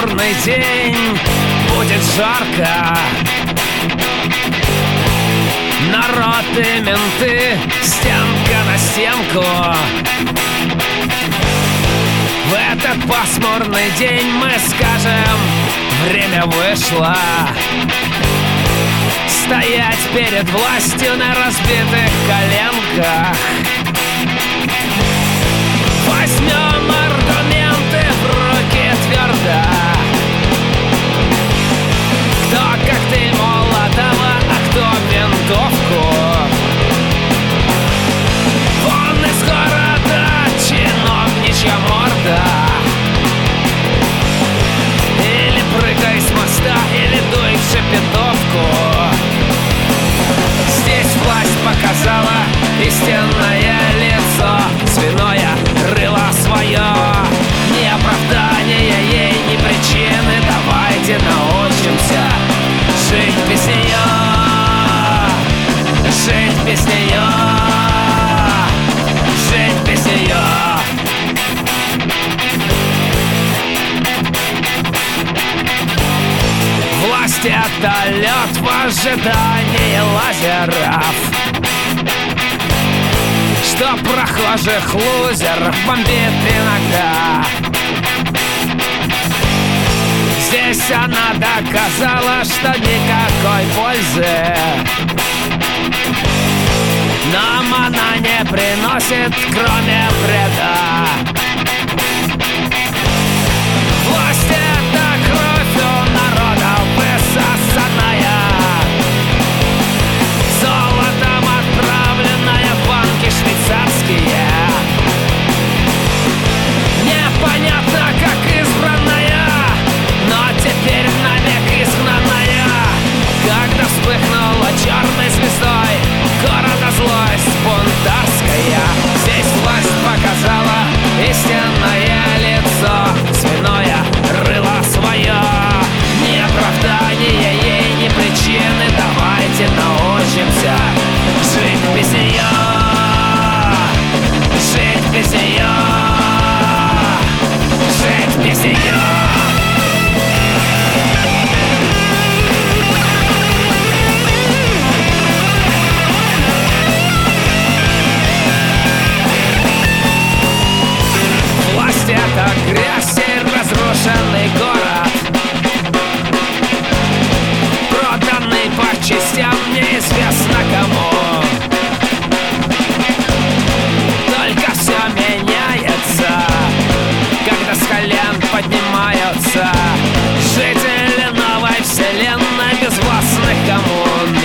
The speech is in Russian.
пасмурный день будет жарко. Народ и менты, стенка на стенку. В этот пасмурный день мы скажем: время вышло. Стоять перед властью на разбитых коленках. Возьмем аргументы в руки твердо. Кто коктейль Молотова, а кто винтовку. Вон из города чиновничья морда. Или прыгай с моста, или дуй в шепетовку. Здесь власть показала истинное лицо. Свиное рыло свое. Ни оправдания ей, ни причины. Давайте научимся жить без нее. Жить без нее. Жить без нее. Власть — это лед в ожидании лазеров, что прохожих лузеров бомбит иногда. Здесь она доказала, что никакой пользы нам она не приносит, кроме вреда. Власть — это кровь у народа высосанная, золотом отправленная в банки швейцарские. Непонятно, как избранная, но теперь навек изгнанная. Когда вспыхнула черной звездой города злость бунтарская, здесь власть показала истинное лицо. Свиное рыло свое. Ни оправдания ей, ни причины. Давайте научимся жить без нее. Жить без нее. Жить без нее. Власть — это грязь и разрушенный город, проданный по частям неизвестно кому. Только все меняется, когда с колен поднимаются жители новой вселенной безвластных коммун.